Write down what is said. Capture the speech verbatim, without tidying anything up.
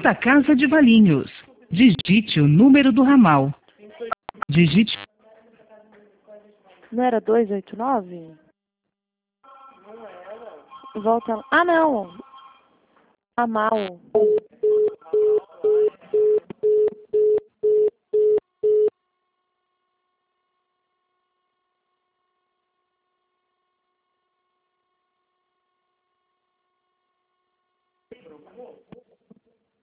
Santa Casa de Valinhos. Digite o número do ramal. Digite... Não era dois oito nove? Volta lá. Ah, não. Ramal.